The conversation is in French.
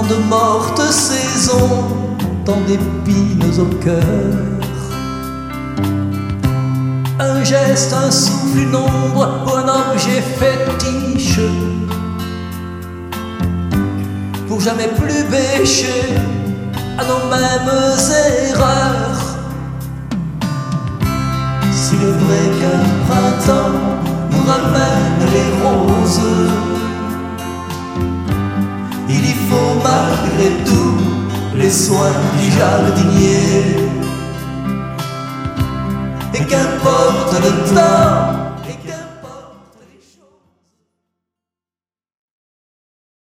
tant de mortes saisons, tant d'épines au cœur. Un geste, un souffle, une ombre ou un objet fétiche, pour jamais plus bêcher à nos mêmes erreurs. S'il est vrai qu'un printemps nous ramène les roses, il y faut malgré tout les soins du jardinier. Et qu'importe le temps